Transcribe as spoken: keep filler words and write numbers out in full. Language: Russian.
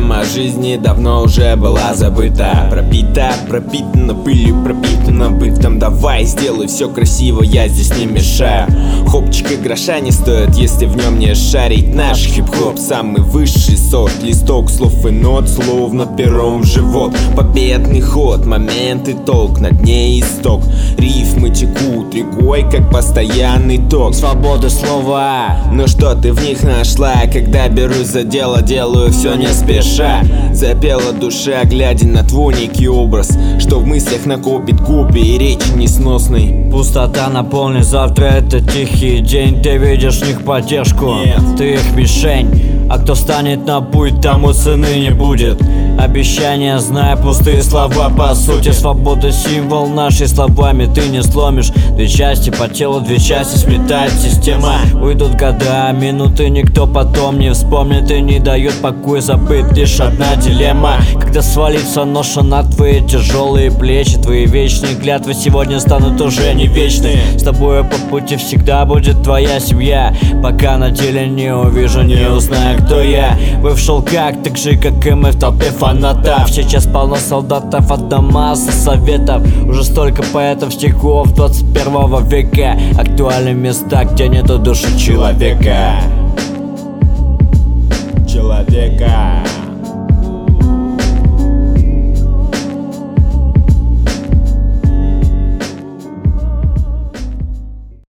Тема жизни давно уже была забыта. Пропита, пропитана пылью, пропитана бытом. Давай, сделай все красиво, я здесь не мешаю. Хопчик и гроша не стоит, если в нем не шарить. Наш хип-хоп самый высший сорт. Листок слов и нот, словно пером в живот. Победный ход, момент и толк, на дне исток. Рифмы текут рекой, как постоянный ток. Свобода слова, но что ты в них нашла? Когда берусь за дело, делаю все не спеша. Запела душа, глядя на твой некий образ, что в мыслях накопит копии и речи несносной. Пустота наполнит завтра, это тихий день. Ты видишь в них поддержку, Нет. Ты их мишень. А кто станет на путь, тому цены не будет. Обещания, зная пустые слова, по сути. Свобода символ нашей, словами ты не сломишь. Две части по телу, две части сплетает система. Уйдут года, минуты, никто потом не вспомнит и не дает покоя забыть. Лишь одна дилемма, когда свалится ноша на твои тяжелые плечи. Твои вечные клятвы сегодня станут уже не вечны. С тобой по пути всегда будет твоя семья, пока на деле не увижу, не узнаю, кто я. Вы в шелках, так же как и мы в толпе фанатов. Сейчас полно солдатов, одна масса советов. Уже столько поэтов, стихов двадцать первого века. Актуальны места, где нету души человека. Человека.